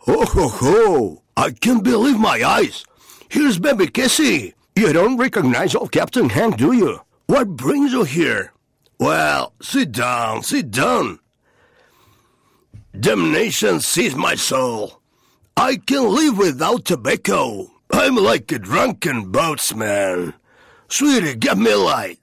Oh ho ho! I can't believe my eyes! Here's baby Cassie! You don't recognize old Captain Hank, do you? What brings you here? Well, sit down, sit down. Damnation seize my soul. I can live without tobacco. I'm like a drunken boatsman. Sweetie, get me a light.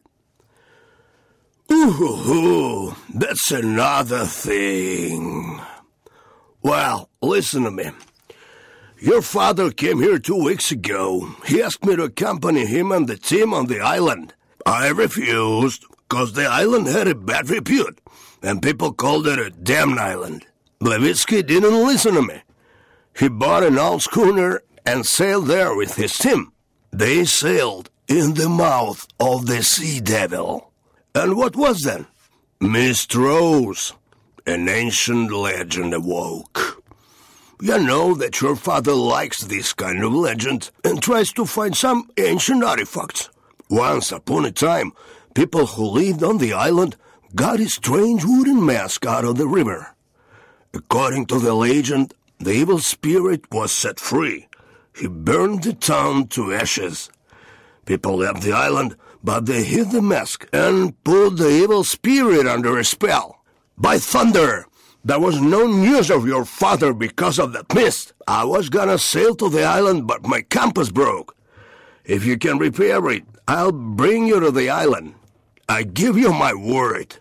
Ooh, that's another thing. Well, listen to me. Your father came here 2 weeks ago. He asked me to accompany him and the team on the island. I refused, because the island had a bad repute, and people called it a damned island. Levitsky didn't listen to me. He bought an old schooner and sailed there with his team. They sailed in the mouth of the sea devil. And what was that? Miss Rose. An ancient legend awoke. You know that your father likes this kind of legend and tries to find some ancient artifacts. Once upon a time, people who lived on the island got a strange wooden mask out of the river. According to the legend, the evil spirit was set free. He burned the town to ashes. People left the island, but they hid the mask and put the evil spirit under a spell. By thunder! There was no news of your father because of that mist. I was gonna sail to the island, but my compass broke. If you can repair it, I'll bring you to the island. I give you my word.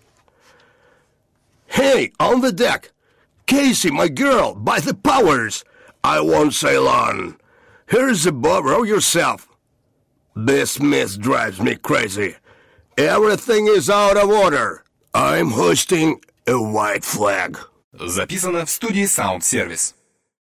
Hey, on the deck! Casey, my girl, by the powers! I won't sail on. Here's a boat, row yourself. This mist drives me crazy. Everything is out of order. I'm hoisting a white flag. Записано в студии Sound Service.